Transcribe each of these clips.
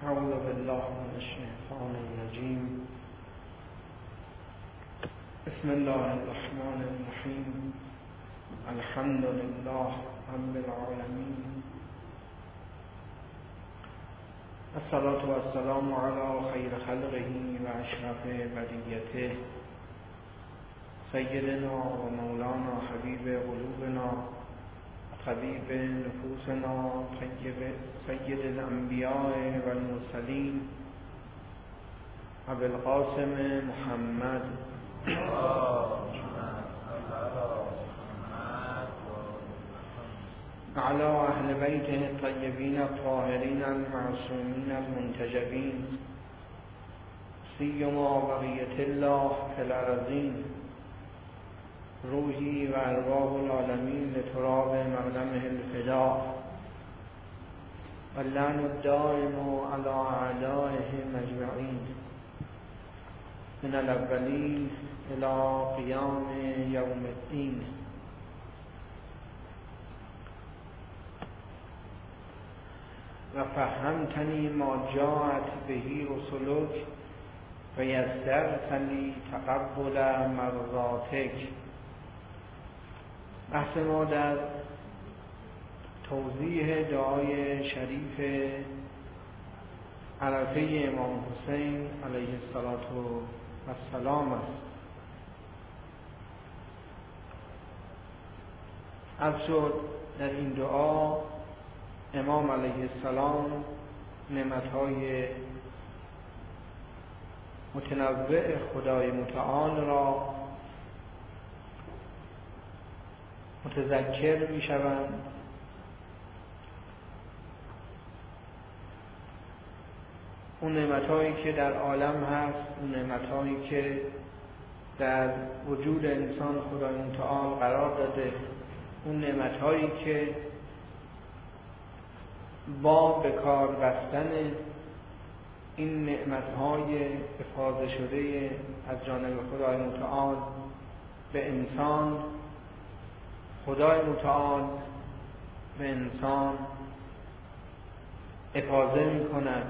اعوذ بالله من الشیطان الرجیم. بسم الله الرحمن الرحیم. الحمد لله رب العالمین. الصلاة والسلام علی خیر خلقه و اشرف بریته سیدنا و مولانا حبیب قلوبنا طبیب نفوسنا سید الانبیاء و المرسلین ابوالقاسم محمد وعلى اهل بیته الطیبین الطاهرین المعصومین المنتجبین سیما بقیة الله فی الارضین روحی و ارواح العالمین لتراب مقدمه الفداء واللعن الدائم على اعدائهم اجمعین من الاولین الى قیام یوم الدین. و فهمتنی ما جاءت بهی رسلک و یسرت لی تقبل مرضاتک. بحث ما در توضیح دعای شریف عرفه امام حسین علیه السلام است. عرض شد در این دعا امام علیه السلام نعمت‌های متنوع خدای متعال را متذکر می شوند اون نعمت‌هایی که در عالم هست، اون نعمت‌هایی که در وجود انسان خدای متعال قرار داده، اون نعمت‌هایی که با به کار بستن این نعمت‌های افاضه شده از جانب خدای متعال به انسان، خدای متعال به انسان افاضه می کند.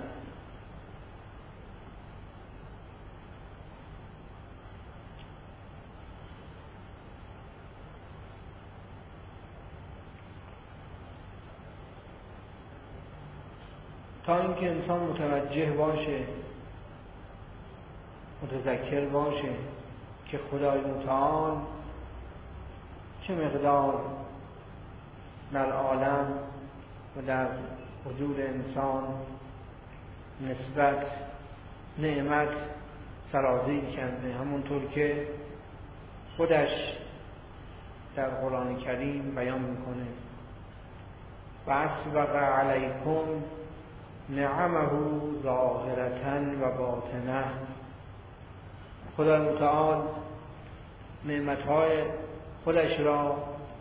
تا اینکه انسان متوجه باشه، متذکر باشه که خدای متعال چه مقدار در عالم و در وجود انسان نسبت نعمت سرازیر کرده، همونطور که خودش در قرآن کریم بیان میکنه و اسبغ علیکم نعمه ظاهرة و باطنه. خدای متعال نعمت‌های خودش را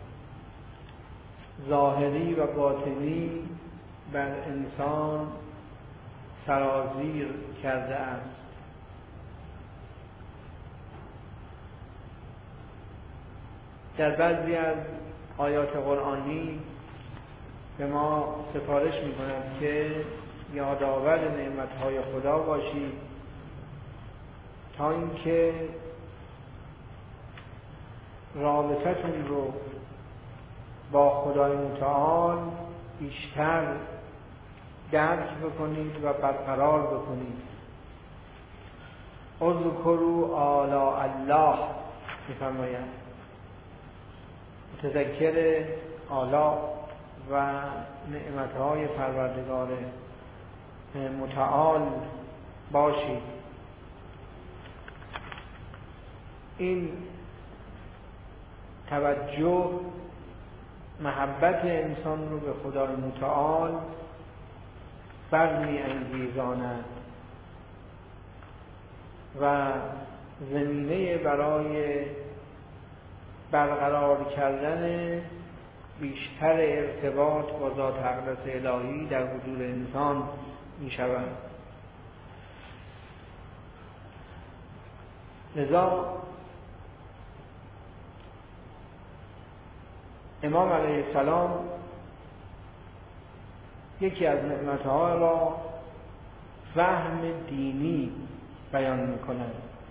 ظاهری و باطنی بر انسان سرازیر کرده است. در بعضی از آیات قرآنی به ما سفارش می‌کند که یادآور نعمت‌های خدا باشید تا اینکه رابطتون رو با خدای متعال بیشتر درک بکنید و برقرار بکنید. اذکروا آلاء الله می‌فرماید، متذکر آلاء و نعمت‌های پروردگار متعال باشید. این توجه محبت انسان رو به خدای متعال برمی انگیزاند و زمینه برای برقرار کردن بیشتر ارتباط با ذات اقدس الهی در وجود انسان می شود. لذا امام علیه السلام یکی از نعمتها را فهم دینی بیان میکنن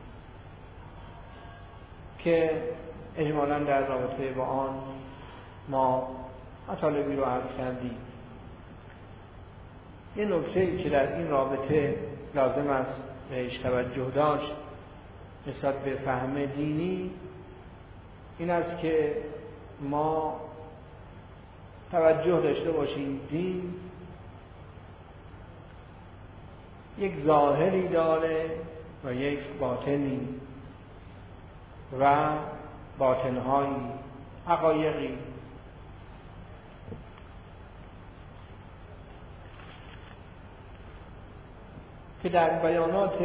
که اجمالاً در رابطه با آن ما مطالبی رو عرض کردیم. یه نکته‌ای که در این رابطه لازم است بهش توجه داشت نسبت به فهم دینی این است که ما توجه داشته باشیم دین یک ظاهری داره و یک باطنی و باطنهایی، حقایقی که در بیانات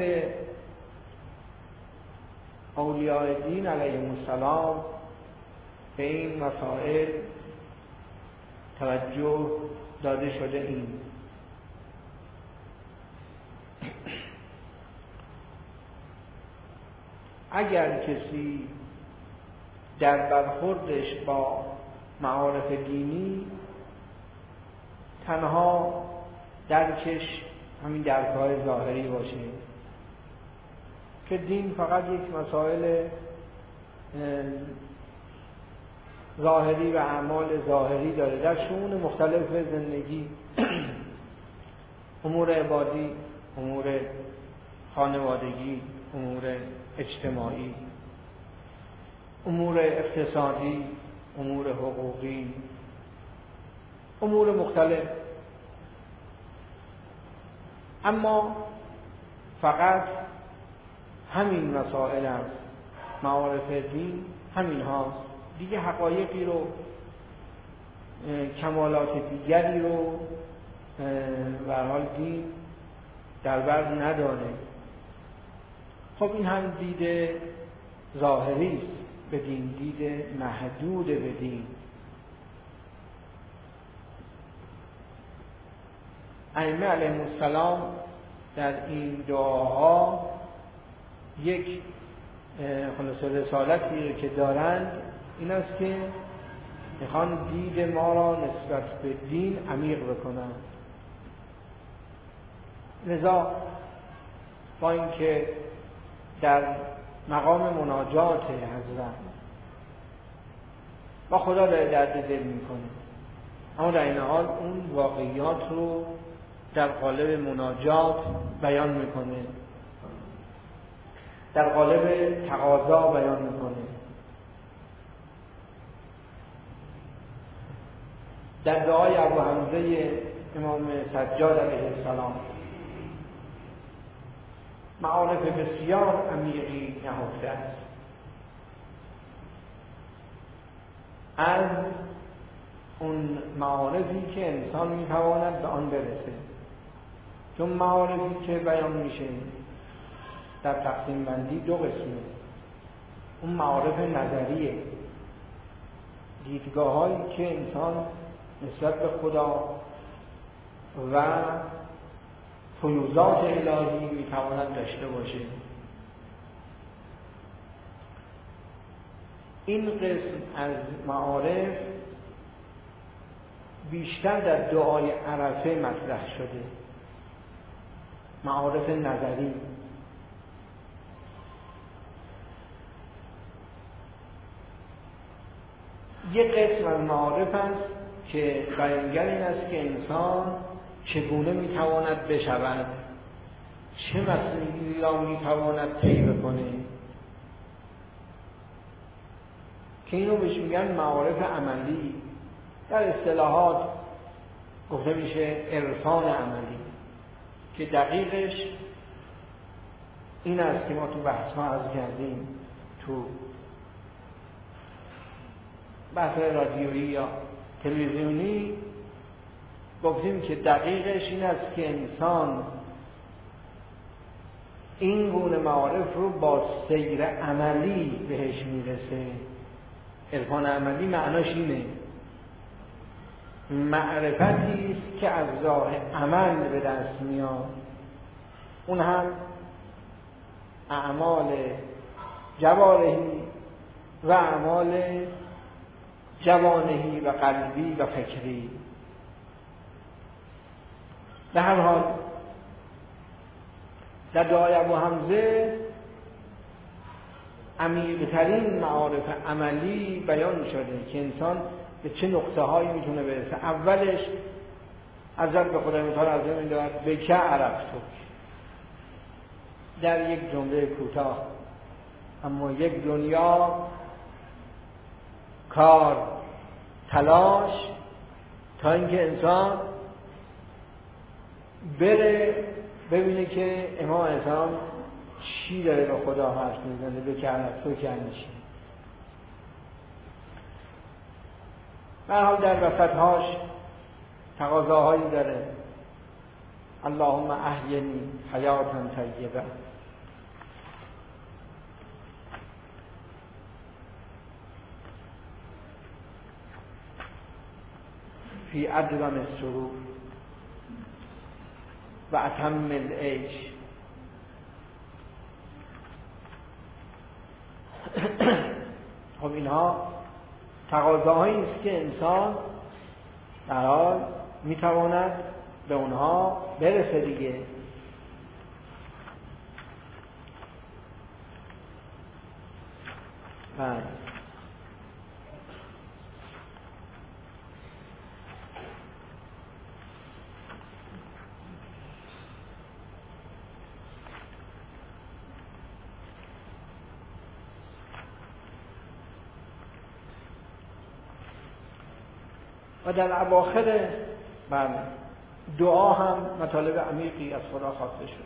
اولیاء دین علیهم السلام به این مسائل توجه داده شده. این اگر کسی در برخوردش با معارف دینی تنها درکش همین درک‌های ظاهری باشه که دین فقط یک مسائل ظاهری و اعمال ظاهری داره در شؤون مختلف زندگی، امور عبادی، امور خانوادگی، امور اجتماعی، امور اقتصادی، امور حقوقی، امور مختلف. اما فقط همین مسائل است، معارف دین همین هاست، دیگه حقایقی رو، کمالات دیگری رو به هر حال دین در بر نداره. خب این هم دید ظاهری است به دین، دید محدود به دین. ائمه علیهم السلام در این دعاها یک خلاصه رسالتی که دارند این است که میخوان دید ما را نسبت به دین عمیق بکنند. لذا با اینکه در مقام مناجات حضرت با خدا درد دل میکنه، اما در این حال اون واقعیات رو در قالب مناجات بیان میکنه، در قالب تقاضا بیان میکنه. در دعای ابو حمزه امام سجاد علیه السلام معارف بسیار عمیقی نهفته است. از اون معارفی که انسان میتواند به آن برسه، چون معارفی که بیان میشه در تقسیم بندی دو قسمه. اون معارف نظریه، دیدگاه هایی که انسان نسبت به خدا و فیوضات الهی میتواند داشته باشه. این قسم از معارف بیشتر در دعای عرفه مطرح شده، معارف نظری. یک قسم از معارف است که بیانگر این است که انسان چگونه میتواند بشود، چه مسئله را میتواند طی بکنه، که اینو بهش میگن معارف عملی. در اصطلاحات گفته میشه عرفان عملی، که دقیقش این است که ما تو بحث ها عرض کردیم، تو بحث رادیویی یا تلویزیونی گفتیم که دقیقش این است که انسان این گونه معارف رو با سیر عملی بهش میرسه. عرفان عملی معناش اینه، معرفتی است که از راه عمل به دست میاد، اون هم اعمال جوارحی و اعمال جوانحی و قلبی و فکری. به هر حال در دعای ابو حمزه عمیق‌ترین معارف عملی بیان شده که انسان به چه نقطه هایی میتونه برسه. اولش حضرت به خدای متعال عرضه می‌دهد به که عرفتو، در یک جمله کوتاه اما یک دنیا کار تلاش تا اینکه انسان بره ببینه که امام اسلام چی داره به خدا حرف میزنه. به که عرفتو که یعنی چی؟ به هر حال در وسطهاش تقاضاهایی داره. اللهم احینی حیاتا طیبه، فی ادوم السرور و اتم العیش. خب اینها تقاضاهایی است که انسان در حال میتواند به اونها برسه دیگه. و در اواخر دعا هم مطالب عمیقی از خدا خواسته شد.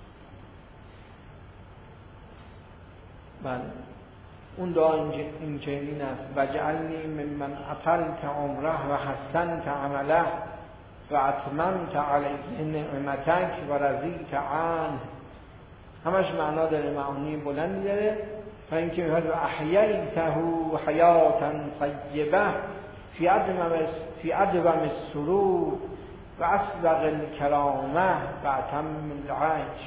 اون دعا این چنین است: وجعلنی ممن اطلت عمره و حسنت عمله و اتممت علیه نعمتک و رضیت عنه. همش معنا داره، معانی بلندی داره. تا اینکه میگه و احییته حیاتا طیبه فی ادوم السرور و اسبغ الکرامه و اتم العیش.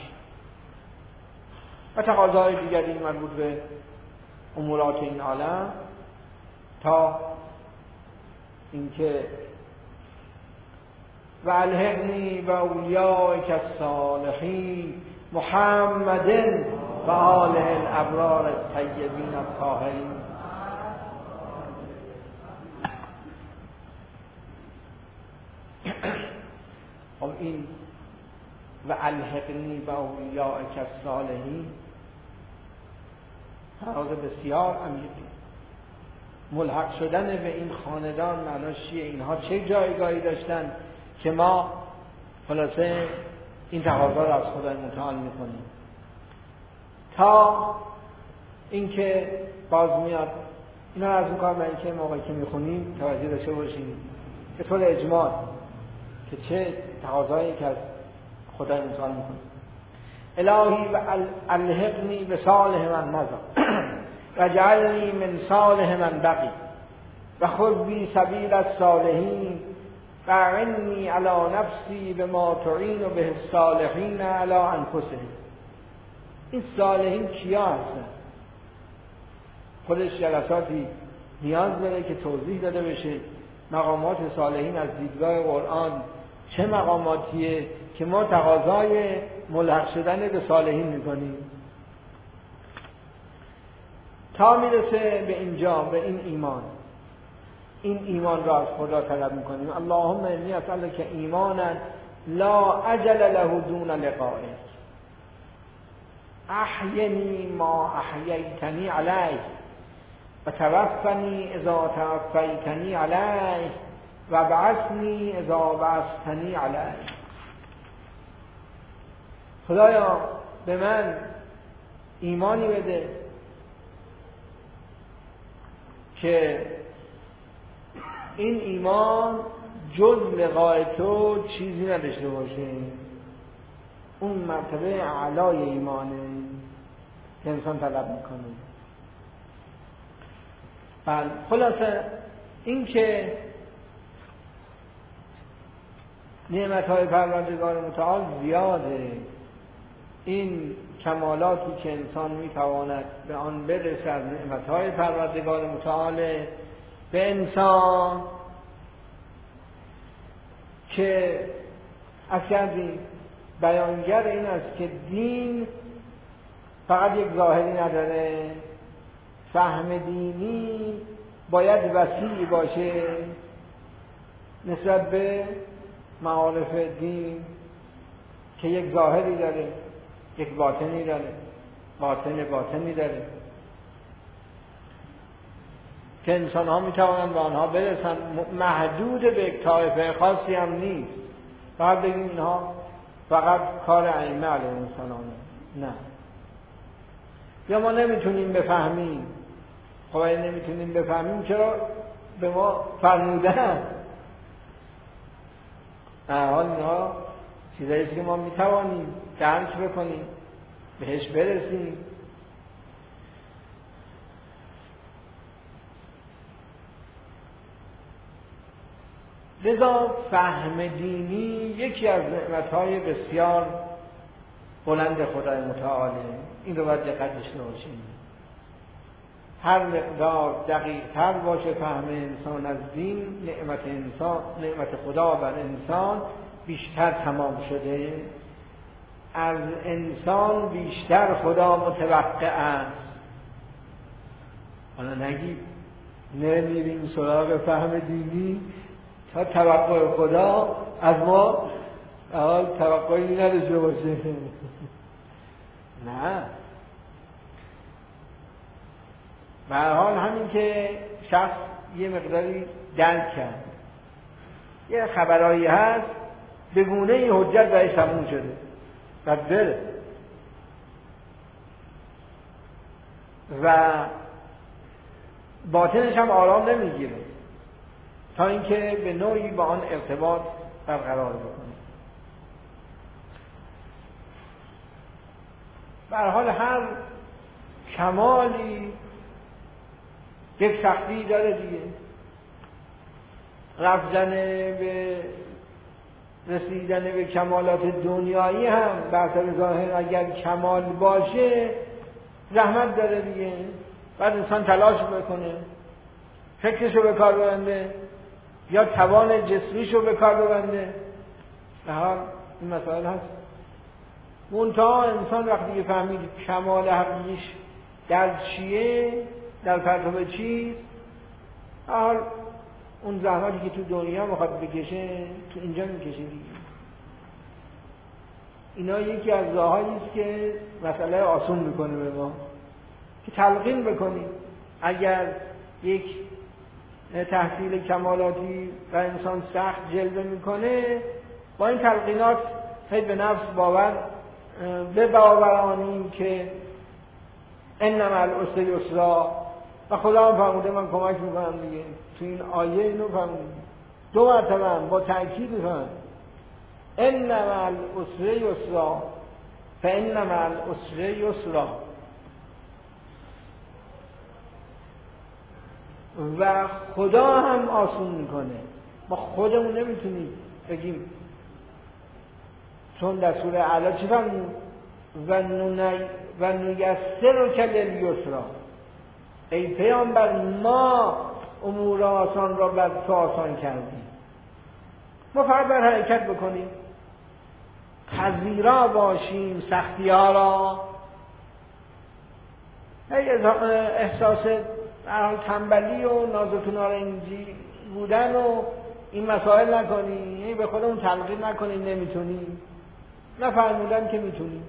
و تقاضای دیگری مربوط به امورات این عالم تا اینکه و الحقنی و اولیائک الصالحین محمد و آله الابرار الطیبین الطاهرین. خب این و الحقنی و اولیائک الصالحین تقاضا بسیار عمیقی. ملحق شدن به این خاندان معناش چیه؟ اینها چه جایگاهی داشتن که ما خلاصه این تقاضا رو از خدای متعال میکنیم تا اینکه باز میاد. اینا رو از میکنم برای اینکه موقعی که میخونیم توجه داشته باشیم به طور اجمال که چه تقاضایی که از خدای متعال میکنیم. الهی و الحقنی به صالح من مضی و جعلنی من صالح من بقی و خذ بی سبیل الصالحین و اعنی علی نفسی بما تعین به الصالحین علی انفسهم. این صالحین کیا هستن؟ خودش جلساتی نیاز داره که توضیح داده بشه. مقامات صالحین از دیدگاه قرآن چه مقاماتیه که ما تقاضای ملحق شدن به صالحین میکنیم تا میرسه به اینجا، به این ایمان. این ایمان را از خدا طلب میکنیم. اللهم انی اسألک ایمانا لا اجل له دون لقائک احینی ما احییتنی علیه و توفنی اذا توفیتنی علیه و بعثنی اذا بعثتنی علیه. خدایا به من ایمانی بده که این ایمان جز لقای تو چیزی نداشته باشه. اون مرتبه اعلای ایمانه که انسان طلب میکنه. بله، خلاصه این که نعمت‌های پروردگار متعال زیاده. این کمالاتی که انسان میتواند به آن برسد از نعمت‌های پروردگار متعال به انسان که از کردیم بیانگر این است که دین فقط یک ظاهری نداره، فهم دینی باید وسیع باشه نسبت به معارف دین که یک ظاهری داره، یک باطنی داره، باطنی داره که انسان ها می توانند به آنها برسند، محدود به یک طایفه خاصی هم نیست. فقط بگیم اینها فقط کار ائمه علیه السلامه، نه. یا ما نمیتونیم بفهمیم. خب اگه نمیتونیم بفهمیم چرا به ما فرمودن؟ حال اینها چیزاییست که ما میتوانیم درک بکنیم، بهش برسیم. لذا فهم دینی یکی از نعمتهای بسیار بلند خدای متعاله. این رو باید دقتش باشیم. هر مقدار دقیق‌تر باشه فهم انسان از دین، نعمت خدا بر انسان بیشتر تمام شده. از انسان بیشتر خدا متوقع است. حالا نگید نمیریم سراغ فهم دینی تا توقع خدا از ما توقعی نداشته باشه. نه، به هر حال همین که شخص یه مقداری درک کرد، یه خبرایی هست به گونه حجت برایش تموم شده و بره و باطنش هم آرام نمیگیره تا اینکه به نوعی با آن ارتباط برقرار بکنه. به هر حال هر کمالی یک سختی داره دیگه. رفتن به رسیدن به کمالات دنیایی هم بر سر ظاهر اگر کمال باشه زحمت داره دیگه. بعد انسان تلاش بکنه، فکرشو به کار ببنده یا توان جسمیشو به کار ببنده. به حال این مسائل هست. منتها انسان وقتی فهمید کمال حقیقیش در چیه، در پرتو چیست، حال اون زحمتی که تو دنیا میخواد بکشه تو اینجا میکشه دیگه. اینا یکی از راهایی است که مسئله آسون میکنه به ما که تلقین بکنیم. اگر یک تحصیل کمالاتی و انسان سخت جلوه میکنه، با این تلقینات خیلی به نفس باورانیم که انما العسر یسرا و خدا هم فرموده من کمک میکنم دیگه. تو این آیه اینو فرموده دو مرتبه با تأکید میکنم انما العسر یسرا فانما العسر یسرا. و خدا هم آسون میکنه. ما خودمون نمیتونیم بگیم، چون در سوره اعلی چی فرمود؟ و نیسرک للیسرا، ای پیامبر ما امور آسان را بر تو آسان کردیم. ما فقط در حرکت بکنیم، پذیرا باشیم سختی ها را. احساس تنبلی و نازک و نارنجی بودن و این مسائل نکنیم، به خودمون تلقین نکنیم نمیتونیم، نفرمودن که میتونیم.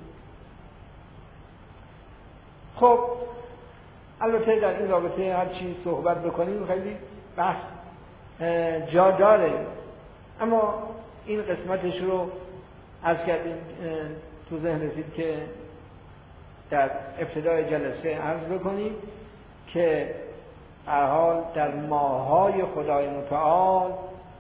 خب البته در این رابطه هر چی صحبت بکنیم خیلی بحث جا داره، اما این قسمتش رو عرض کردیم تو ذهن رسید که در ابتدای جلسه عرض بکنیم که هر حال در ماهای خدای متعال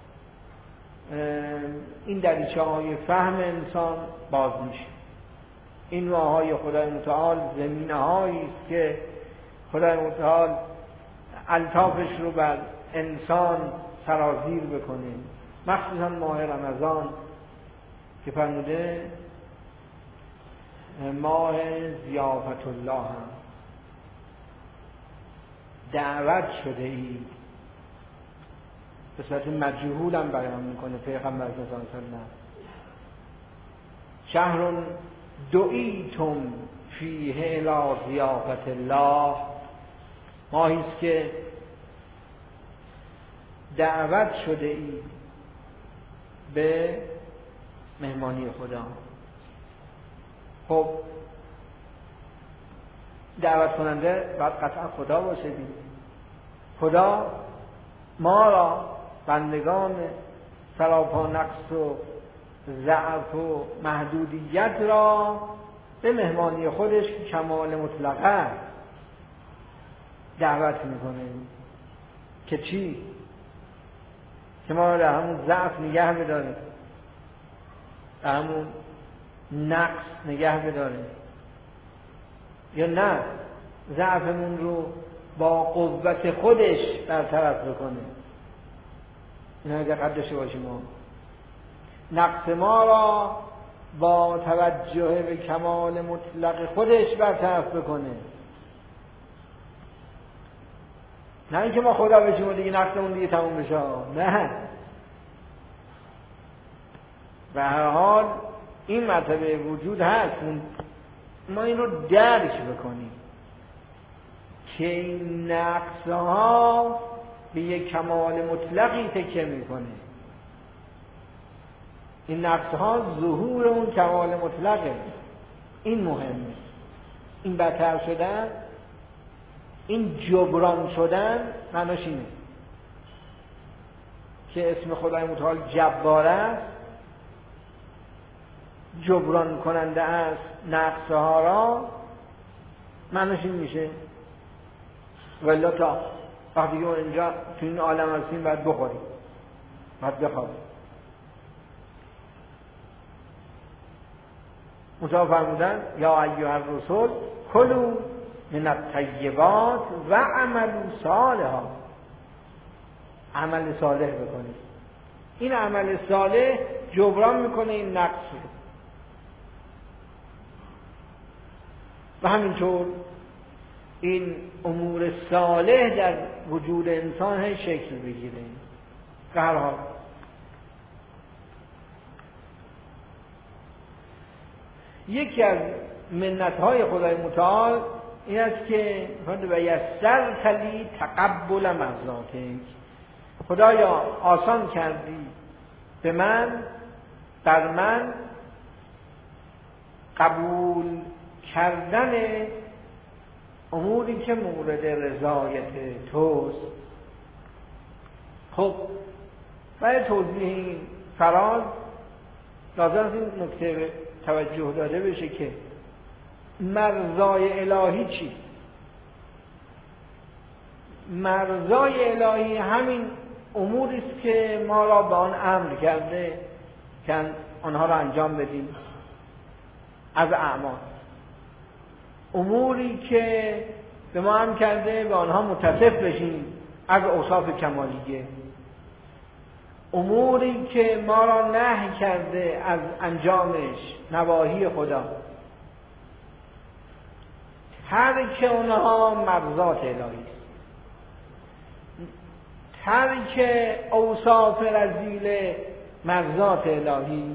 این دریچه های فهم انسان باز میشه. این ماهای خدای متعال زمینه هایی است که خدای متعال الطافش رو بر انسان سرازیر بکنه، مخصوصا ماه رمضان که فرموده ماه ضیافت الله هم دعوت شده اید. به صورت مجهول هم بیان میکنه پیغمبر صلی الله علیه و سلم. شهر دعیتم فیه الی ضیافت الله، ماهی است که دعوت شده اید به مهمانی خدا. خب دعوت کننده باید قطعا خدا باشه دیگه. خدا ما را بندگان سراپا نقص و ضعف و محدودیت را به مهمانی خودش کمال مطلقه است دعوت میکنه. که چی؟ که ما را در همون ضعف نگه بداره، در همون نقص نگه بداره، یا نه ضعفمون رو با قوت خودش برطرف بکنه. اینا دقت داشته باشیم. ما نقص ما را با توجه به کمال مطلق خودش برطرف بکنه، نه اینکه ما خدا بشیم و دیگه نقصمون دیگه تموم بشه. نه، به هر حال این مرتبه وجود هست، ما این رو درک بکنیم که این نقصها به یک کمال مطلقی تکیه میکنه. این نقصها ظهور اون کمال مطلقه. این مهمه. این بدتر شدن، این جبران شدن معناش اینه که اسم خدای متعال جبار است، جبران کننده است نقصها را. معناش این میشه ولی تا وقتی که اینجا تو این عالم هستیم باید بخوریم، باید بخوریم. متعال فرمودن یا ایها الرسل کلوا من الطیبات و عملوا صالحا، عمل صالح بکنید. این عمل صالح جبران میکنه این نقص رو. و همینطور این امور صالح در وجود انسان شکل بگیره. به هر حال یکی از منت‌های خدای متعال این است که و یسرت لی تقبل مرضاتک، خدایا آسان کردی به من، بر من قبول کردن اموری که مورد رضایت توست. خب برای توضیح این فراز لازم است این نکته توجه داده بشه که مرضای الهی چیست؟ مرضای الهی همین اموری است که ما را به آن امر کرده که آنها را انجام بدیم از اعمال، اموری که به ما امر کرده به آنها متصف بشیم از اوصاف کمالیه، اموری که ما را نهی کرده از انجامش نواهی خدا. ترک اونها مرضات الهی است. ترک اوصاف رذیل مرضات الهی.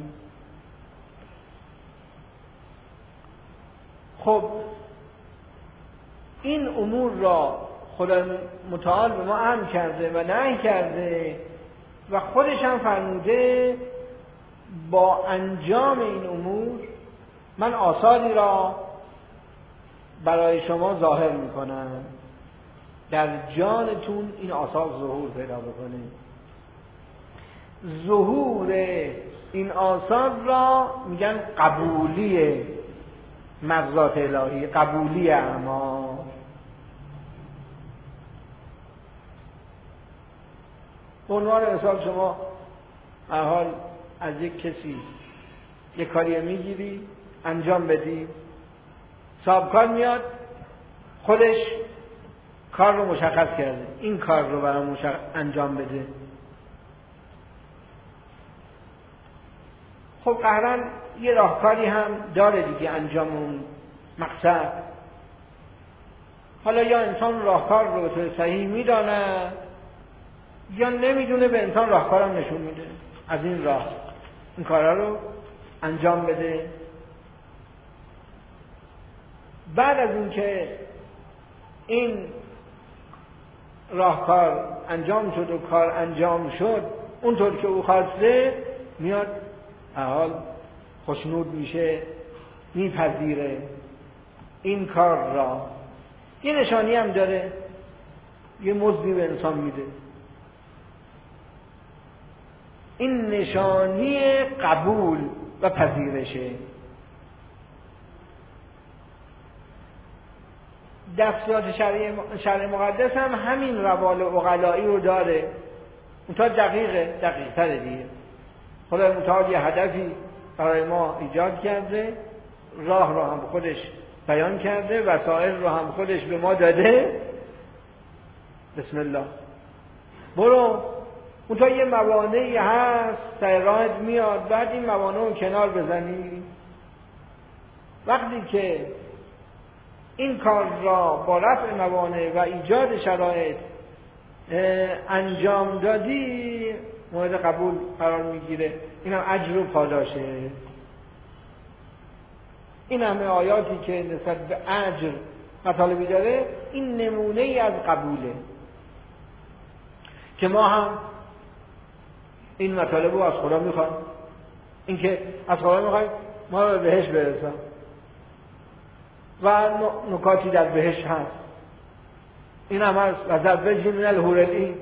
خب این امور را خدا متعال به ما امر کرده و نهی کرده و خودش هم فرموده با انجام این امور من آثاری را برای شما ظاهر میکنم، در جانتون این آثار ظهور پیدا بکنه. ظهور این آثار را میگن قبولی مرضات الهی، قبولی اعمال. به عنوان مثال شما هر حال از یک کسی یک کاری میگیری انجام بدی، صاحب کار میاد خودش کار رو مشخص کرده، این کار رو برام انجام بده. خب قهرن یه راهکاری هم داره دیگه انجام اون مقصد. حالا یا انسان راهکار رو به طور صحیح میدانه یا نمیدونه، به انسان راهکارم نشون میده از این راه این کارا رو انجام بده بعد از اینکه این راهکار انجام شد و کار انجام شد اونطور که او خواسته، میاد حال خوشنود میشه، میپذیره این کار را. یه نشانی هم داره، یه مزدی به انسان میده. این نشانی قبول و پذیرشه. دستورات شرع مقدس هم همین روال عقلایی رو داره. اون تا دقیق تره دیگه. خدای متعال یه هدفی برای ما ایجاد کرده، راه رو هم خودش بیان کرده، وسایل رو هم خودش به ما داده. بسم الله برو. اون تا یه موانعی هست سر راهت میاد، بعد این موانع رو کنار بزنی. وقتی که این کار را با رفع موانع و ایجاد شرایط انجام دادی، مورد قبول قرار میگیره. این هم اجر و پاداشه. این همه آیاتی که نسبت به اجر مطالبی داره، این نمونه ای از قبوله که ما هم این مطالب رو از خدا میخوایم. این که از خدا میخوایم ما رو به بهشت برسان و نکاتی در بهشت هست. این هم هست و زوجی من الحور العین.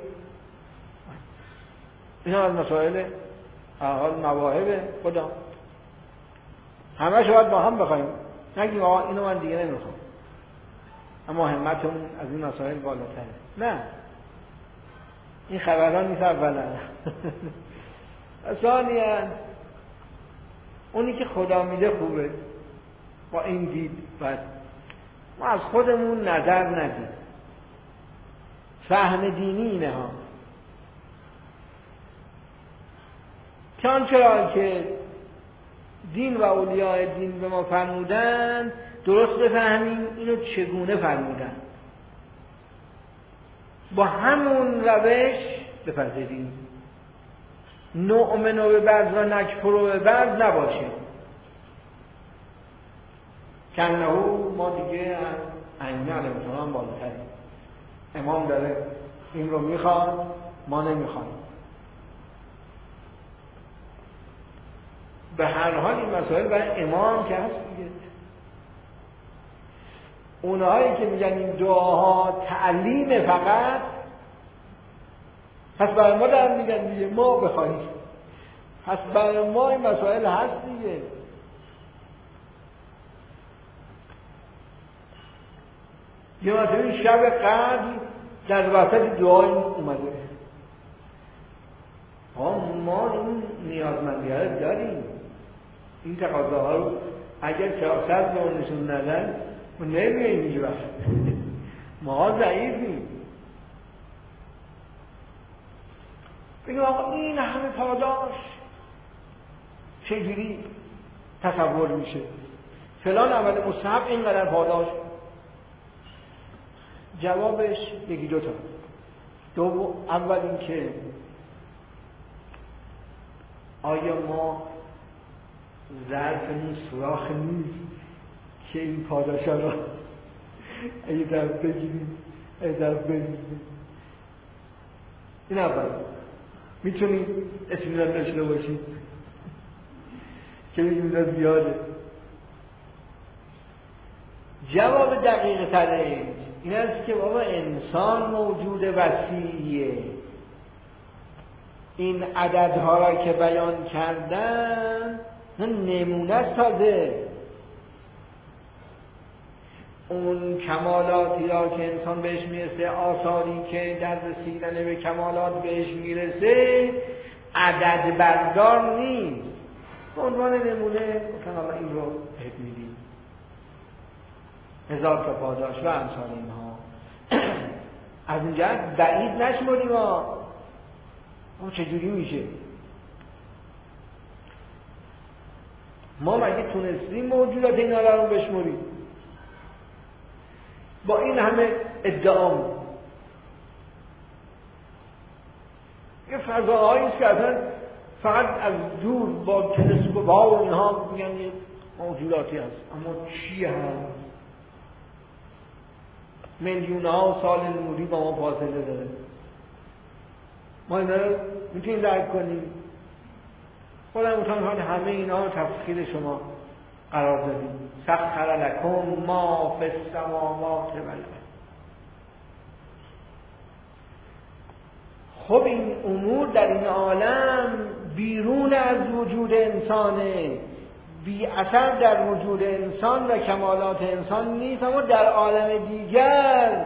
این هم از مسائل حال مواهب خدا. همه شو باید با هم بخوایم، نگیم آقا اینو من دیگه نمیخوام، اما همتون از این مسائل بالاتره. نه، این خبران نیست. اولا ثانیاً اونی که خدا میده خوبه، با این دید باید ما از خودمون نظر ندیم. فهم دینی اینه ها، چون چرا که دین و اولیاء دین به ما فرمودن درست بفهمیم اینو چگونه فرمودن، با همون روش بپذیریم. نؤمن به بعض و نکفر به بعض نباشه، کنه ما دیگه از ائمه علیهم السلام بالاتریم. امام داره این رو میخواد، ما نمیخوایم. به هر حال این مسائل برای امام که هست دیگه. اونهایی که میگن این دعاها تعلیم فقط، پس برای ما دارن میگن دیگه ما بخوایم، پس برای ما این مسائل هست دیگه. یه مثلا شب قدر در وسط دعای اومده، ما این نیازمندی ها داریم، این تقاضاها رو اگر 400 به نشون ندن ما نمیاییم هیچ وقت. ما ضعیفیم. بگیم آقا این همه پاداش چجوری تصور میشه؟ فلان عمل مستحب اینقدر پاداش. جوابش یکی دو تا. اول این که آیا ما ظرفمون سوراخ نیست که این پاداشا رو اگه در بگیریم اگه در بگیریم؟ این اول میتونیم اطمینان داشته باشیم که بگیم اینا زیاده. جواب دقیق تره این است که بابا انسان موجود وسیعیه. این عددها را که بیان کردن نمونه است. تازه اون کمالاتی را که انسان بهش میرسه، آثاری که در رسیدن به کمالات بهش میرسه، عدد بردار نیست. به عنوان نمونه مثلا این رو بهت میدیم 1000 تا پاداش و امثال اینها. از این جهت بعید نشمریم. اون چجوری میشه؟ ما مگه تونستیم موجودات این رو بشمریم؟ با این همه ادعام یه فضاهایی است که اصلا فقط از دور با تلسکوپ ها و اینها میگن یه موجوداتی هست، اما چی هست؟ میلیون ها سال نوری با ما فاصله داره. ما اینا رو میتونیم درک کنیم. خودم متعال همه اینا رو تسخیر شما قرار دادیم. سخر لکم ما فی السماوات والارض. خب این امور در این عالم بیرون از وجود انسانه، بی اثر در وجود انسان و کمالات انسان نیست، اما در عالم دیگر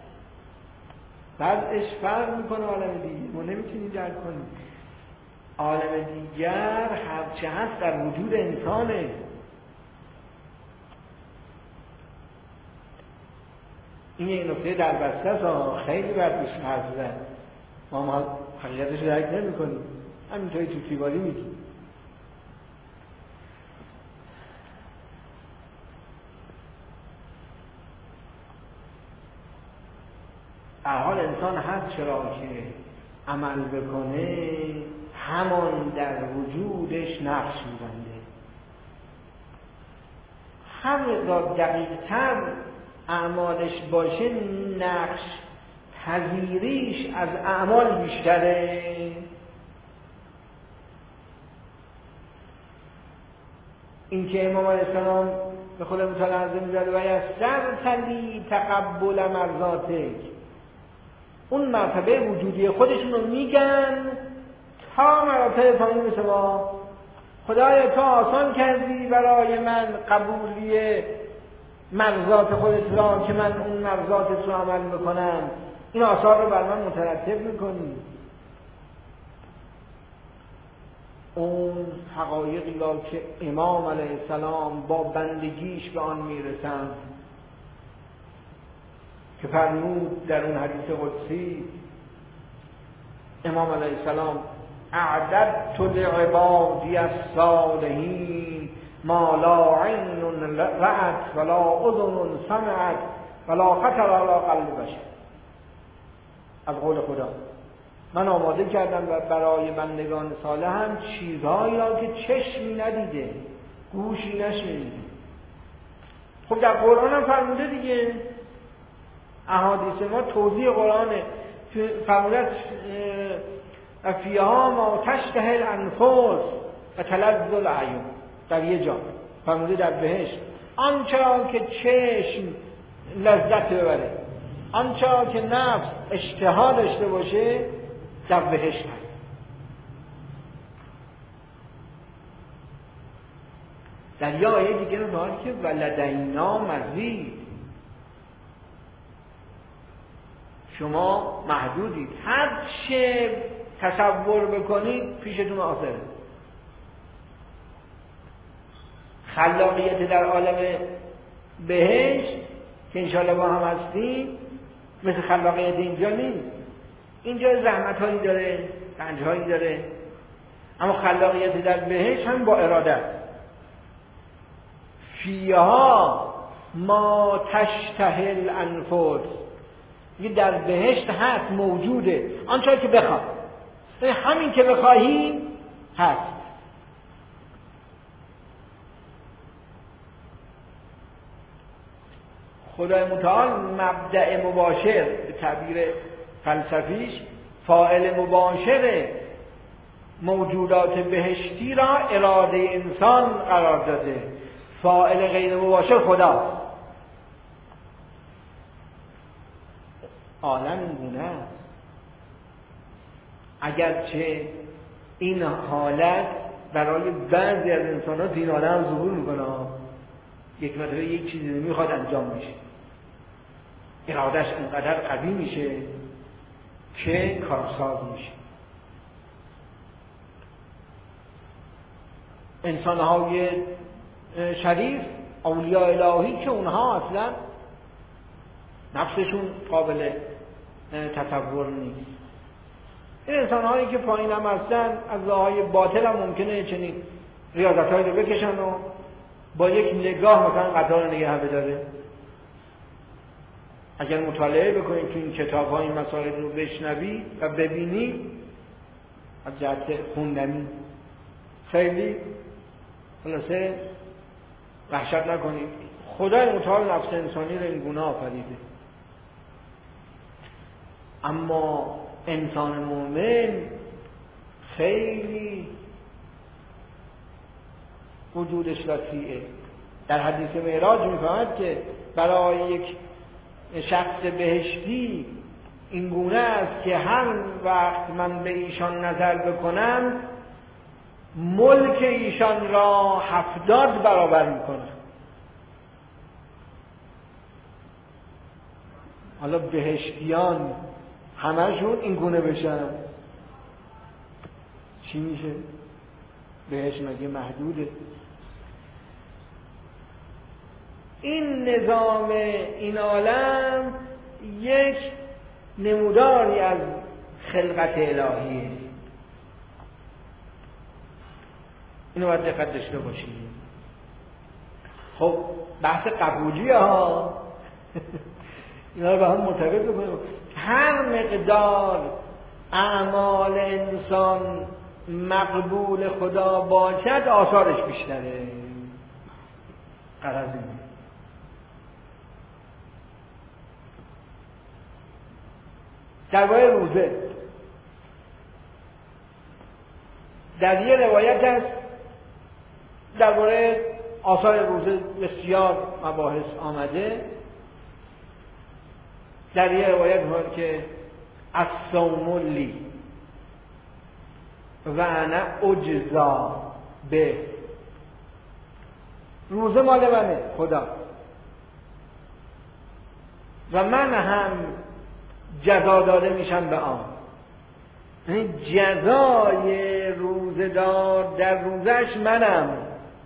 وضعش فرق میکنه. عالم دیگر ما نمیتونیم درک کنیم. عالم دیگر هرچه هست در وجود انسانه. این یک نکته در بسته است، خیلی بردش حرف زد، ما حقیقتش رو درک نمی کنیم، همینطوری تو تیواری میگیم. در حال انسان هر چرا که عمل بکنه همان در وجودش نقش می‌بنده. هر مقدار دقیق‌تر اعمالش باشه نقش پذیریش از اعمال بیشتره. این که امام علیه السلام به خود متعال عرضه می‌زد و یسرتلی تقبل مرضاتک، اون مرتبه وجودی خودشون رو میگن تا مراتب پایین مثل ما. خدایا تو آسان کردی برای من قبولی مرضات خودت را که من اون مرضاتت رو عمل میکنم، این آثار رو بر من مترتب میکنی. اون حقایقی را که امام علیه السلام با بندگیش به آن میرسند که فرمود در اون حدیث قدسی امام علیه السلام اعددت لعبادی الصالحین ما لا عین رأت ولا اذن سمعت ولا خطر علی قلب بشر. از قول خدا من آماده کردم و برای بندگان صالحم چیزهایی را که چشمی ندیده، گوشی نشنیده. خب در قرآن هم فرموده دیگه، احادیث ما توضیح قرآنه. فرمودت فیها ما تشتهی الانفس و تلذ الاعین. در یه جا فرموده در بهشت آنچه را که چشم لذت ببره، آنچه را که نفس اشتها داشته باشه در بهشت هست. در یه آیه دیگه رو داره که ولدینا مزید، شما محدودید، هر چه تصور بکنید پیشتون آسره. خلاقیت در عالم بهشت که انشاءالله با هم هستیم مثل خلاقیت اینجا نیست. اینجا زحمت هایی داره، رنج هایی داره، اما خلاقیت در بهشت هم با اراده است. فیها ما تشتهی الانفس، یه در بهشت هست، موجوده، آنچه که بخواه، همین که بخواهی هست. خدای متعال مبدأ مباشر به تعبیر فلسفیش فاعل مباشر موجودات بهشتی را اراده انسان قرار داده، فاعل غیر مباشر خداست. عالم این گونه است. اگرچه این حالت برای بعضی از انسان‌ها تو این عالم ظهور میکنه، یک مرتبه یک چیزی میخواد انجام میشه، ارادهش اینقدر قوی میشه که کارساز میشه. انسان‌های شریف، اولیاء الهی که اونها اصلا نفسشون قابل تصور نیست. این انسان‌هایی که پایین هم هستن از راه‌های باطل هم ممکنه چنین ریاضت‌هایی رو بکشن و با یک نگاه مثلا قطار رو نگه بداره. اگر مطالعه بکنید تو این کتاب‌ها این مسائل رو بشنوید و ببینید از جهت خوندنی خیلی خلاصه وحشت نکنید. خدای متعال نفس انسانی رو این گونه آفریده. اما انسان مومن خیلی وجودش وسیعه. در حدیث معراج میفهمد که برای یک شخص بهشتی این گونه است که هر وقت من به ایشان نظر بکنم ملک ایشان را 70 برابر میکنم. حالا بهشتیان همشون این گونه بشن چی میشه؟ بهشت مگه محدوده؟ این نظام این عالم یک نموداری از خلقت الهیه. اینو باید دقت داشته باشید. خب بحث قبولیه ها اینا رو به هم مرتبط بکنیم. هر مقدار اعمال انسان مقبول خدا باشد آثارش بیشتره. غرض اینه. درباره روزه در یه روایت هست درباره آثار روزه بسیار مباحث آمده. در یه روایت هست که الصوم لی و انا اجزا به، روزه مال منه خدا و من هم جزا داده میشم به آن. یعنی جزای روزه‌دار در روزش منم.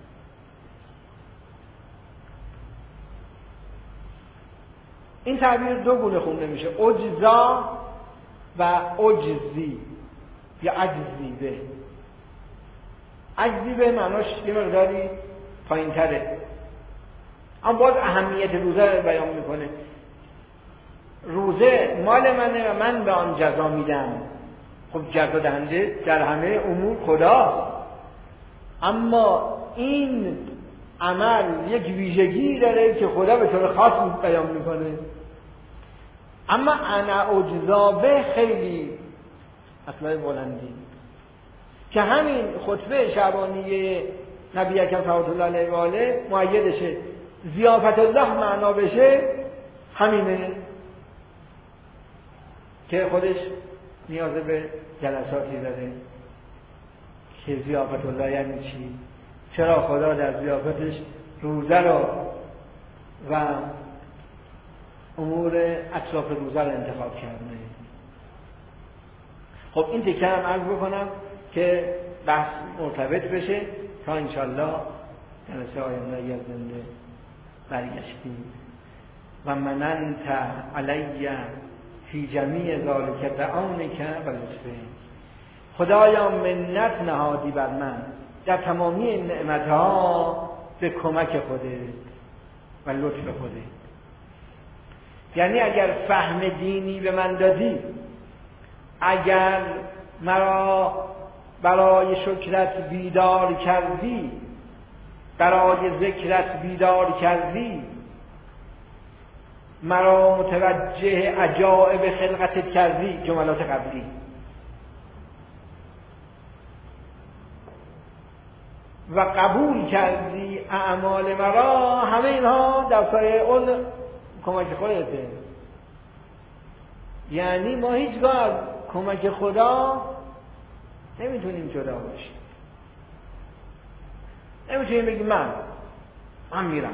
این تعبیر دو گونه خونده میشه، اجزا و اجزی یا عجزی به. عجزی به معناش یه مقداری پایین تره، اما باز اهمیت روزه رو بیان میکنه. روزه مال منه و من به آن جزا میدم. خب جزا دهنده در همه امور خداست، اما این عمل یک ویژگی داره که خدا به طور خاص بیان میکنه. اما انا اجزا به خیلی اصلای بلندی که همین خطبه شعبانیه نبی اکرم صلی الله علیه و آله مؤیدشه. ضیافت الله معنا بشه همینه که خودش نیاز به جلساتی داره که ضیافت الله یعنی چی؟ چرا خدا در ضیافتش روزه رو و امور اطراف روزه رو انتخاب کرده؟ خب این تکه هم عرض بکنم که بحث مرتبط بشه تا انشالله جلسه آینده اگر زنده برگشتیم. و مننت علی فی جمیع ذالک بعونک و لطفه. خدایا منت نهادی بر من در تمامی این نعمتها به کمک خودت و لطف خودت. یعنی اگر فهم دینی به من دادی، اگر مرا برای شکرت بیدار کردی، برای ذکرت بیدار کردی، مرا متوجه عجائب خلقتت کردی، جملات قبلی، و قبول کردی اعمال مرا، همه اینها در سایه اون کمک خودته. یعنی ما هیچگاه از کمک خدا نمیتونیم جدا باشیم. نمیتونیم بگیم من میرم.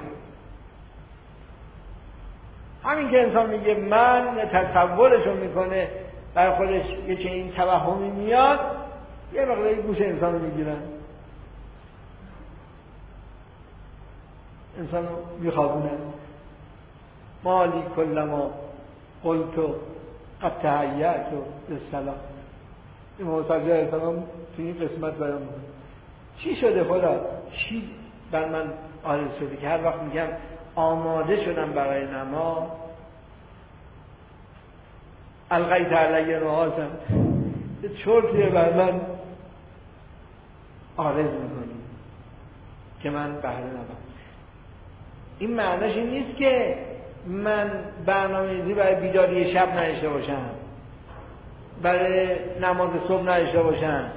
همین که انسان میگه من، تصورشو میکنه برای خودش یه چنین توهمی میاد، یه مقداری گوش انسان رو میگیرن، انسان رو میخوابونن. مالی کلما قلتو قد تهیأتو بالسلام. این موسی علیه السلام تو این قسمت بیان میکنه چی شده خدا، چی بر من عارض شده که هر وقت میگم آماده شدم برای نماز، القیت علی نحاسا، یه چرتیه بر من عارض میکنی که من بهره نبرم. این معناش این نیست که من برنامه‌ریزی برای بیداری شب نداشته باشم. برای نماز صبح نداشته باشن،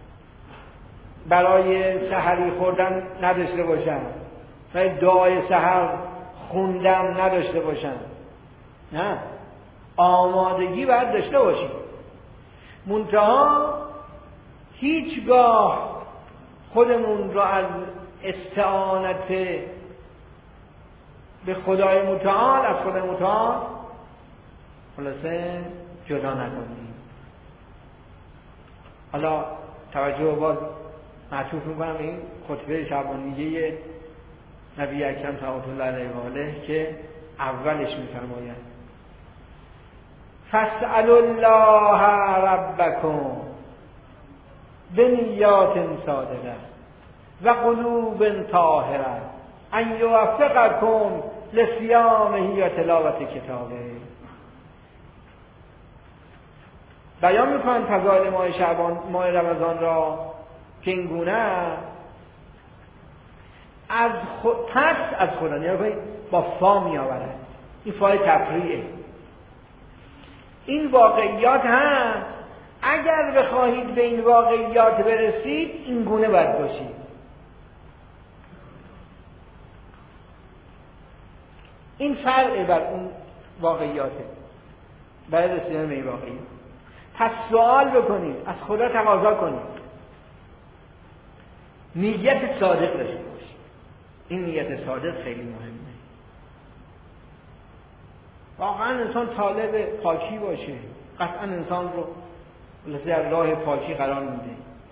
برای سحری خوردن نداشته باشن، برای دعای سحر خوندن نداشته باشن. نه، آمادگی باید داشته باشیم. منتها هیچگاه خودمون را از استعانت به خدای متعال، از خدای متعال خلاصه جدا نکنیم. حالا توجه باز معطوف میکنم این خطبه شعبانیه نبی اکرم صلوات الله علیه و آله که اولش میفرماید فاسألوا الله ربکم بنیات صادقه و قلوب طاهره ان یوفقکم لصیامه و تلاوت کتابه. بیان میکنن فضایل ماه شعبان، ماه رمضان را که این گونه از خدا یعنی با فا می آورد. این فای تفریعه. این واقعیات هست. اگر بخواهید به این واقعیات برسید این گونه باید باشید. این فرع بر اون واقعیاته. برای رسیدن به این واقعیت پس سوال بکنید، از خدا تقاضا کنید، نیت صادق داشته باشید. این نیت صادق خیلی مهمه. واقعا انسان طالب پاکی باشه، قطعا انسان رو در راه پاکی قرار میده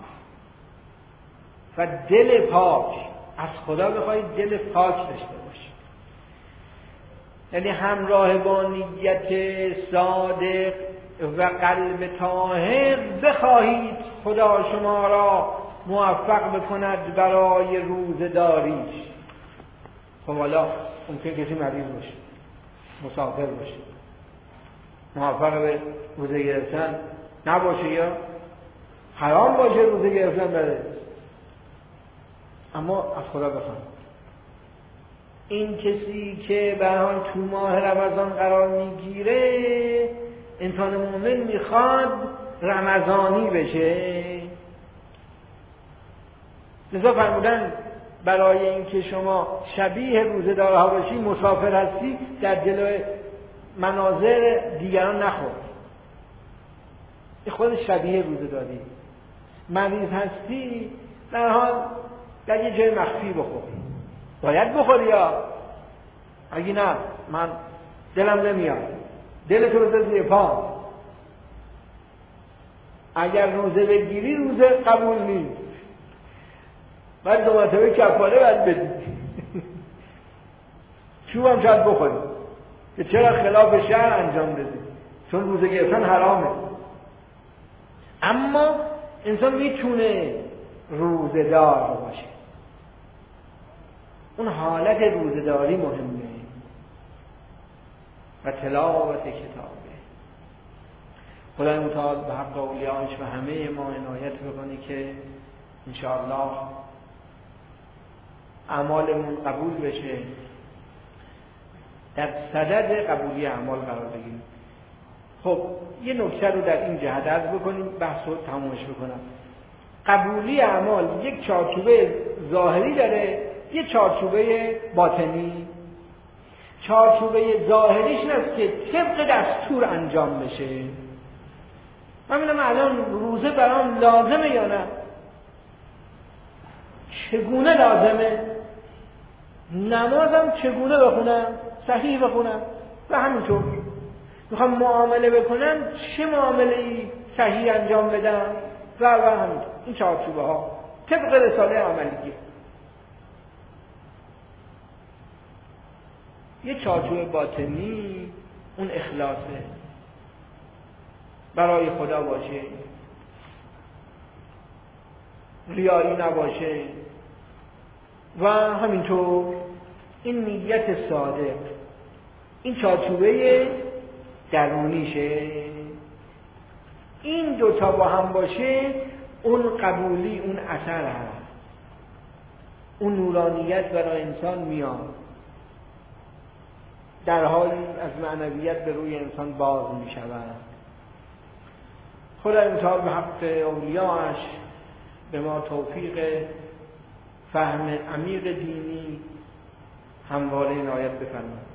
و دل پاک، از خدا بخواید دل پاک داشته باشید. یعنی همراه با نیت صادق و قلب طاهر بخواهید خدا شما را موفق بکند برای روزه‌داریش. خب حالا ممکن کسی مریض باشه، مسافر باشه، موفق به روزه گرفتن نباشه یا حرام باشه روزه گرفتن بره، اما از خدا بخواد. این کسی که به حال تو ماه رمضان قرار میگیره، انسان مومن میخواد رمضانی بشه. لذا فرمودن برای اینکه شما شبیه روزه‌دارها باشی، مسافر هستی، در جلوی مناظر دیگران نخور. این خود شبیه روزه‌داری. مریض هستی، در حال در یه جای مخفی بخوری. باید بخوری یا اگه نه من دلم نمیاد، دلت رو زیر پا. اگر روزه بگیری روزه قبول نیست، بعد 2 مرتبه کفاره باید بدی. چوب هم شاید بخوری که چرا خلاف شرع انجام بدی، چون روزه گرفتن حرامه. اما انسان میتونه روزه دار باشه. اون حالت روزه‌داری مهمه و تلاوت کتابه. خدای متعال به حق اولیاءش و همه ما عنایت بکنه که انشاءالله اعمالمون قبول بشه، در صدد قبولی اعمال قرار بگیریم. خب یه نکته رو در این جهت عرض بکنیم، بحث رو تمومش بکنم. قبولی اعمال یک چارچوبه ظاهری داره، یه چارچوبه باطنی. چارچوبه ظاهریش این است که طبق دستور انجام بشه. من میگم الان روزه برام لازمه یا نه؟ چگونه لازمه؟ نمازم چگونه بخونم؟ صحیح بخونم؟ و همینطور میخوام معامله بکنم، چه معامله ای صحیح انجام بدم؟ و همینطور. این چارچوبه ها طبق رساله عملیه. یه چارچوب باطنی اون اخلاصه، برای خدا باشه، ریایی نباشه، و همینطور این نیت صادق. این چارچوبه درونیشه. این دوتا با هم باشه، اون قبولی، اون اثر هست، اون نورانیت برای انسان میاد، در حالی از معنویت به روی انسان باز می شود. خدای متعال به حق اولیاءش به ما توفیق فهم عمیق دینی همواره عنایت بفرماید.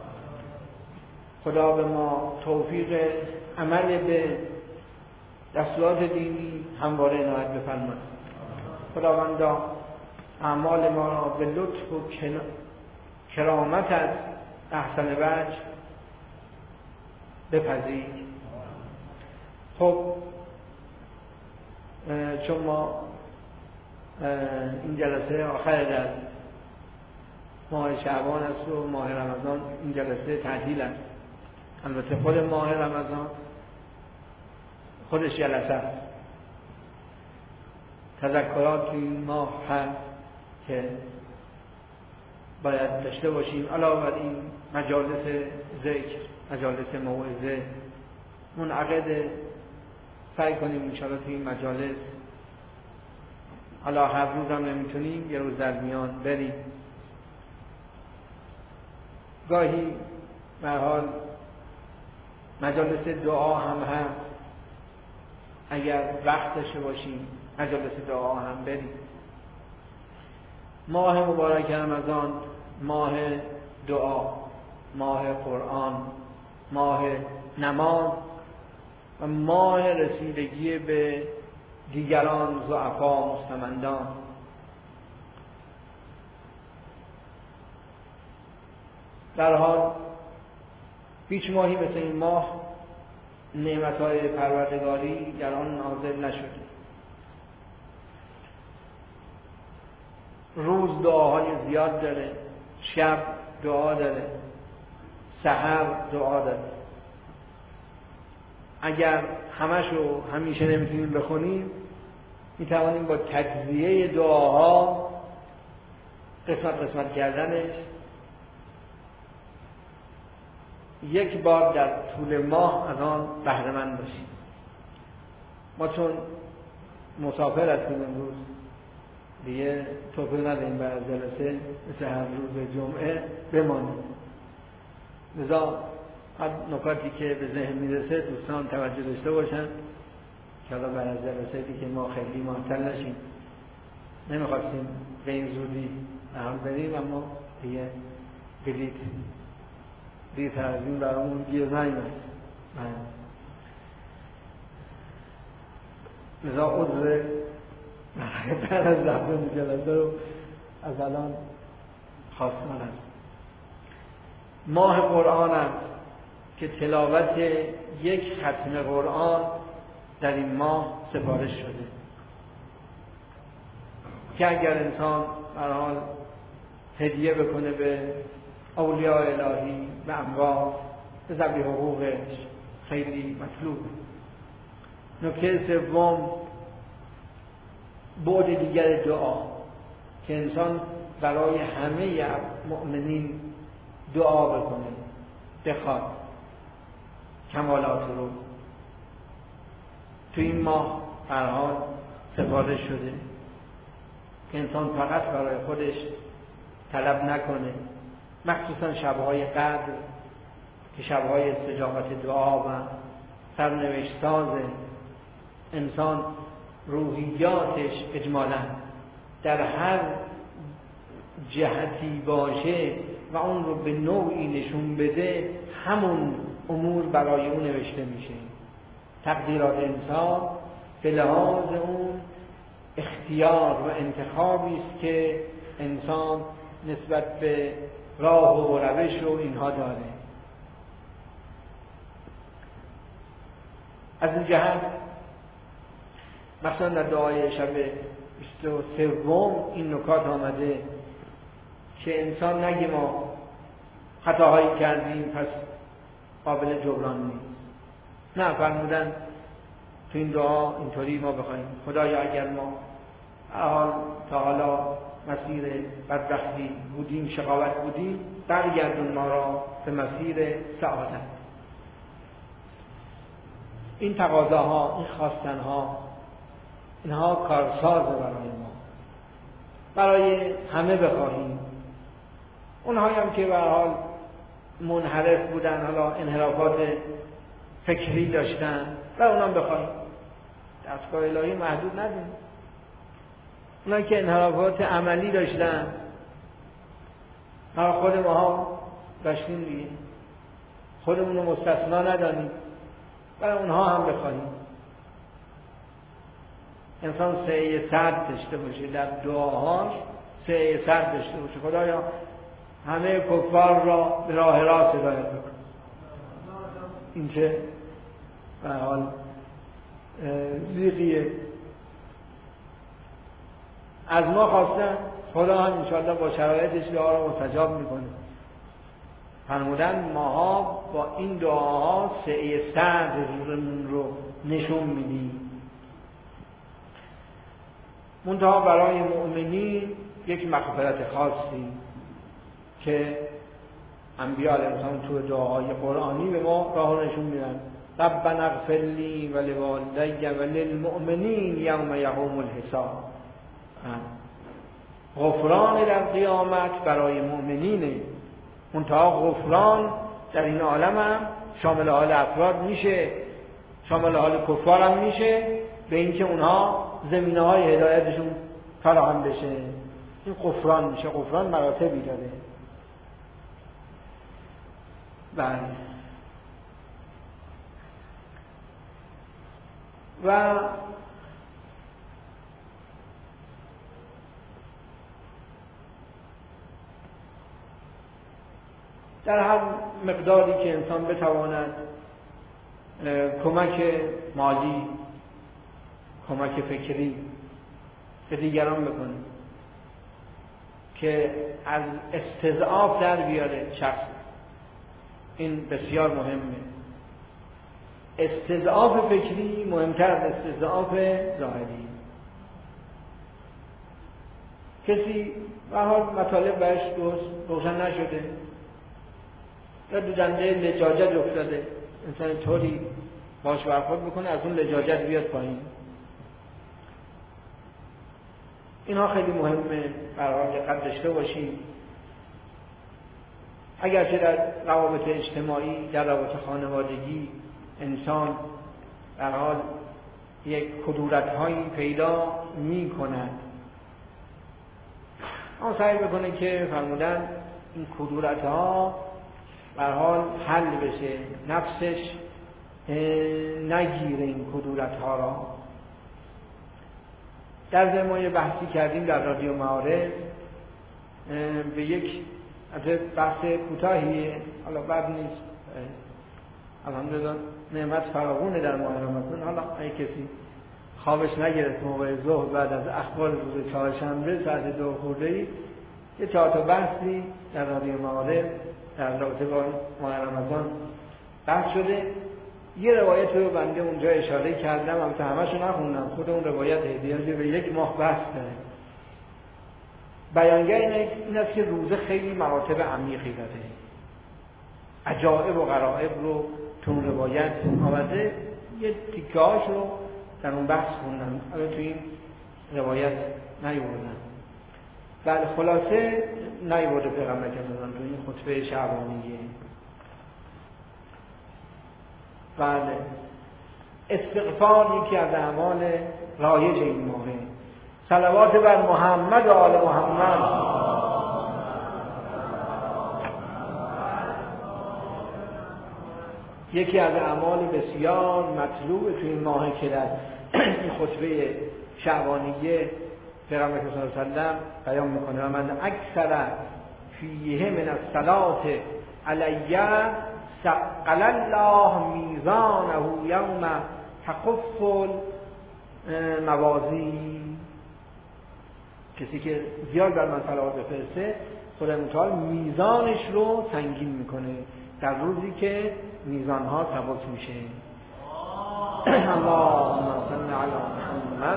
خدا به ما توفیق عمل به دستورات دینی همواره عنایت بفرماید. خداوندا اعمال ما را به لطف و کرامتت احسن وجه بپذیر. خب چون ما این جلسه آخر در ماه شعبان است و ماه رمضان این جلسه تعطیل است. البته خود ماه رمضان خودش جلسه است. تذکرات این ماه هست که باید داشته باشیم. علاوه بر این مجالس ذکر، مجالس موعظه منعقد، سعی کنیم انشاءالله توی این مجالس، حالا هر روز هم نمیتونیم یه روز در میان بریم. گاهی به هر حال مجالس دعا هم هست، اگر وقت داشته باشیم مجالس دعا هم بریم. ماه مبارک رمضان ماه دعا، ماه قرآن، ماه نماز و ماه رسیدگی به دیگران، ضعفا، مستمندان. در حال هیچ ماهی مثل این ماه نعمت‌های پروردگاری در آن نازل نشده. روز دعاهای زیاد داره، شب دعا داره، سحر دعا داره. اگر همشو همیشه نمیتونیم بخونیم، میتوانیم با تجزیه دعاها، قسمت کردنش، یک بار در طول ماه از آن بهره مند باشیم. ما چون مسافر هستیم امروز دیگه توفیق نداریم برای جلسه مثل هر روز جمعه بمانیم. لذا هر نکاتی که به ذهن میرسه دوستان توجه داشته باشن که حالا برای جلسه دیگه ما خیلی معطل نشیم. نمیخواستیم به این زودی هم بریم، اما دیگه بلیط از این برامون گیر نیمد. لذا عذر بعد از لحظه جلسه رو از الان خواستن است. ماه قرآن است که تلاوت یک ختم قرآن در این ماه سفارش شده که اگر انسان به هر حال هدیه بکنه به اولیاء الهی و اموات به ذبیح حقوقش خیلی مطلوب. نکته سوم بعد دیگر دعا که انسان برای همه مؤمنین دعا بکنه، بخواد کمالات رو. تو این ماه به هر حال سفارش شده که انسان فقط برای خودش طلب نکنه، مخصوصا شب‌های قدر که شب‌های استجابت دعا و سرنوشت ساز انسان، روحیاتش اجمالاً در هر جهتی باشه و اون رو به نوعی نشون بده، همون امور برای اون نوشته میشه. تقدیرات انسان به لحاظ اون اختیار و انتخابی است که انسان نسبت به راه و روش و اینها داره. از این جهت مثلا در دعای شب 23 این نکات آمده که انسان نگه ما خطاهایی کردیم پس قابل جبران نیست. نه، فرمودن تو این دعا اینطوری ما بخوایم خدایا اگر ما تا حالا مسیر بدبختی بودیم، شقاوت بودیم، برگردون ما را به مسیر سعادت. این تقاضاها، این خواستنها، اینها کارساز برای ما، برای همه بخواهیم. اونهایی هم که به هر حال منحرف بودن، حالا انحرافات فکری داشتن، و اونام بخواهیم. دستگاه الهی محدود نداریم. اونایی که انحرافات عملی داشتن ما خود ماها داشتیم دیگه، خودمون رو مستثنا ندانیم برای اونها هم بخواهیم. انسان سعی سرد داشته باشه در دعاهاش، سعی سرد داشته باشه خدایا همه کفار را به راه راست هدایت بکن. این چه به حال زیغیه از ما خواستن، خدا هم انشاءالله با شرایطش دعا را مستجاب میکنه. فرمودن ماها با این دعاها سعی صدرمون رو نشون میدیم. منتها برای مؤمنین یک مغفرت خاصی که انبیاء علیهم السلام تو دعاهای قرآنی به ما راه نشون میدن. ربنا اغفر لی و لوالدی و للمؤمنین یوم یقوم الحساب. غفران در قیامت برای مؤمنینه. منتها غفران در این عالم هم شامل حال افراد میشه، شامل حال کفار هم میشه، به اینکه اونها زمینه‌های هدایتشون فراهم بشه. این غفران میشه. غفران مراتبی داره. بله. و در هر مقداری که انسان بتواند کمک مالی، کمک فکری به دیگران بکنه که از استضعاف در بیاره شخص، این بسیار مهمه. استضعاف فکری مهمتر از استضعاف ظاهری. کسی به حال مطالب برش روشن نشده یا دودنده لجاجت افتاده، انسان طوری باش برخورد بکنه از اون لجاجت بیاد پایین. اینها خیلی مهمه برای دقت داشته باشیم. اگرچه در روابط اجتماعی، در روابط خانوادگی انسان در حال یک کدورت‌هایی پیدا می‌کند، اما سعی بکنه که فرمودن این کدورت‌ها به حال حل بشه، نفسش نگیره این کدورت‌ها را. در زمانه بحثی کردیم در رادیو معارف به یک بحث کوتاهیه، حالا بد نیست، الحمدلله نعمت فراوونه در ماه رمضان. حالا اگه کسی خوابش نگرفت موقع ظهر بعد از اخبار روز چهارشنبه ساعت 2 خورده‌ای یه 4 تا بحثی در رادیو معارف در رابطه با ماه رمضان بحث شده. یه روایت رو بنده اونجا اشاره کردم، البته همه‌شو نخوندم، خود اون روایت احتیاج به 1 ماه بحث داره. بیانگر این است که روزه خیلی مراتب عمیقی داره، عجائب و غرائب رو تو اون روایت آورده. یه تیکه‌هاش رو در اون بحث خوندم، الان تو این روایت نیاوردم. بله خلاصه نیاورده پیغمبر اکرم تو این خطبه شعبانیه. بله استغفار یکی از اعمال رایج این ماهه. صلوات بر محمد و آل محمد. یکی از اعمال بسیار مطلوب توی این ماه که در این خطبه شعبانیه پیغمبر صلی الله علیه و سلم بیان میکنه: من اکثر فیه من الصلاة علی ثقل الله میزانه یوم تخف الموازین. کسی که زیاد بر من صلوات بفرسته خدای متعال میزانش رو سنگین میکنه در روزی که میزانها سبک میشه. اللهم صل علی محمد.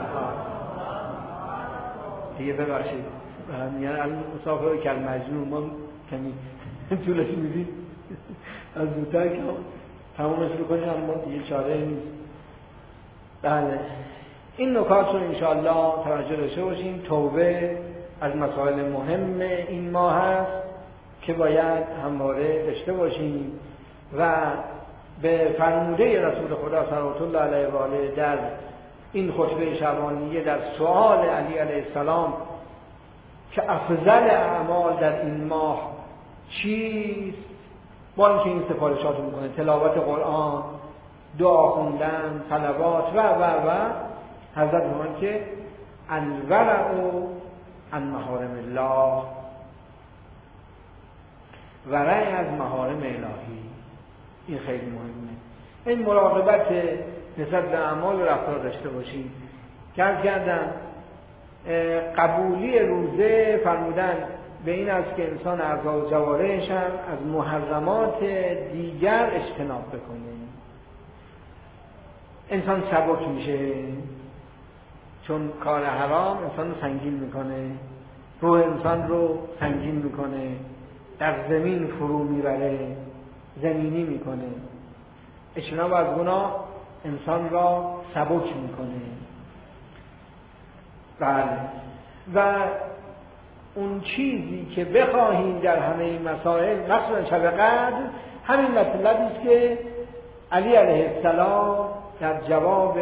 دیگه ببخشید یعنی المسافر کل مجنون، ما کمی طولش میدیم از زودتر که تمامش بکنیم، اما دیگه چاره نیست. بله این نکات رو انشاءالله توجه داشته باشیم. توبه از مسائل مهم این ماه هست که باید همواره داشته باشیم و به فرموده رسول خدا صلوات الله علیه و آله در این خطبه شبانیه در سؤال علی علیه السلام که افضل اعمال در این ماه چیست، با اینکه این سفارشات رو میکنه، تلاوت قرآن، دعا خوندن، صلوات و حضرت میگن که الورع عن محارم الله، ورع از محارم الهی. این خیلی مهمه. این مراقبت نسبت به اعمال و رفتار داشته باشیم. که عرض کردم قبولی روزه فرمودن به این است که انسان اعضا و جوارحش هم از محرمات دیگر اجتناب بکنه. انسان سبک میشه، چون کار حرام انسان رو سنگین میکنه، روح انسان رو سنگین میکنه، در زمین فرو میبره، زمینی میکنه. اجتناب از گناه انسان را سبک میکنه. بله. و اون چیزی که بخواهیم در همه این مسائل، مخصوصا شب قدر، همین مطلبی است که علی علیه السلام در جواب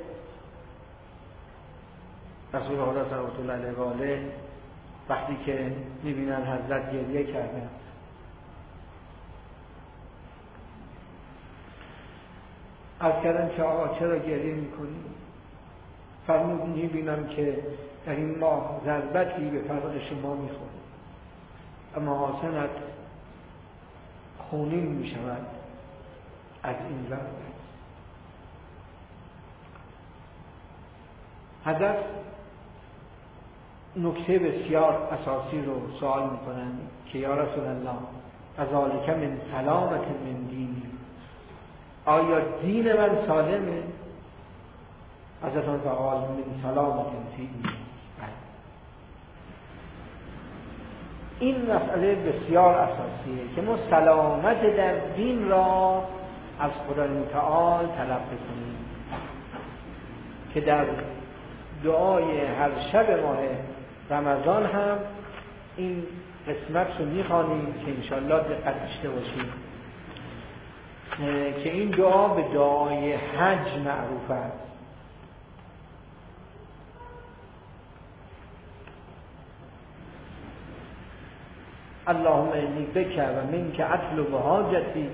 رسول خدا صلوات الله علیه و آله وقتی که میبینن حضرت گریه کردن، عرض کردن که آقا چرا گریه میکنی؟ فرمود میبینم که در این ماه ضربتی به فرق شما میخوره، اما حسنت خونین میشود از این ضربت. حضرت نکته بسیار اساسی رو سوال میکنن که یا رسول الله فذلک من سلامت من دینی، آیا دین من سالمه؟ حضرت فقال من سلامت فی دینی. این مسئله بسیار اساسیه که ما سلامت در دین را از خدای متعال طلب بکنیم، که در دعای هر شب ماه رمضان هم این قسمت رو میخوانیم که انشالله دقت داشته باشیم که این دعا به دعای حج معروف است. اللهم انی بک و منک اطلب حاجتی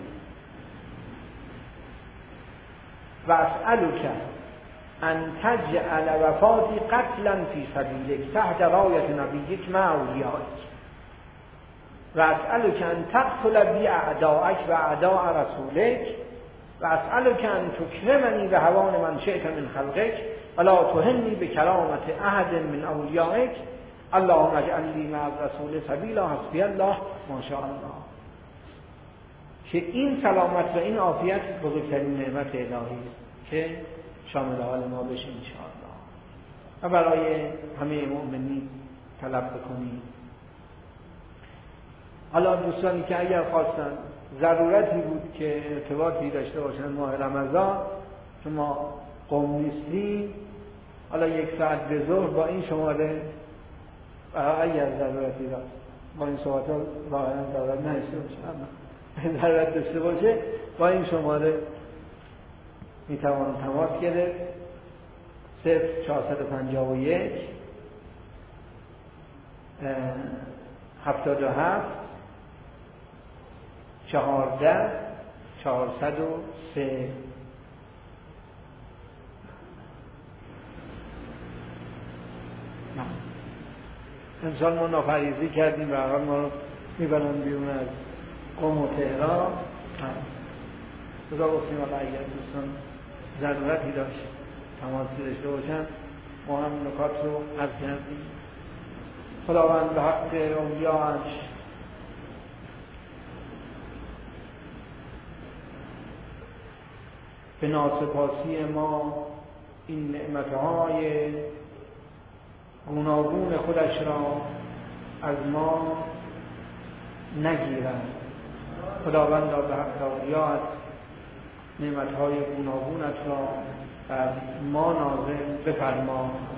و اسألک ان تجعل وفاتی قتلا فی سبیلک تحت رایت نبیک مع اولیائک و اسألک ان تقتل بی اعدائک و اعداء رسولک و اسألک ان تکرمنی به هوان من شئت من خلقک ولا تهنی به کرامت احد من اولیائک اللهم اجعل لی مع الرسول سبیلا حسبی الله ما شاء الله. که این سلامت و این عافیت بزرگترین نعمت الهی است که شامل حال ما بشه انشاءالله و برای همه مؤمنین طلب بکنیم. حالا دوستانی که اگر خواستن ضرورتی بود که ارتباطی داشته باشن ماه رمضان، چون ما قوم نیستیم، حالا 1 ساعت به ظهر با این شماره اگر ضرورتی داشت با این صحبت ها واقعا ضرورت نشته باشه، اما ضرورت داشته باشه با این شماره میتوان تماس گرفت 0451 77 14 403. امسال ما نافرزی کردیم و حال ما رو میبرن بیرون از قم و تهران. خدا گفتیم اگر دوستان ضرورتی داشت تماسی داشته باشن ما هم نکات رو عرض کردیم. خداوند به حق اولیاءش به ناسپاسی ما این نعمتهای گوناگون خودش را از ما نگیرد. خداوند را به حق اولیاءت نعمتهای گوناگونت را بر ما نازل بفرما.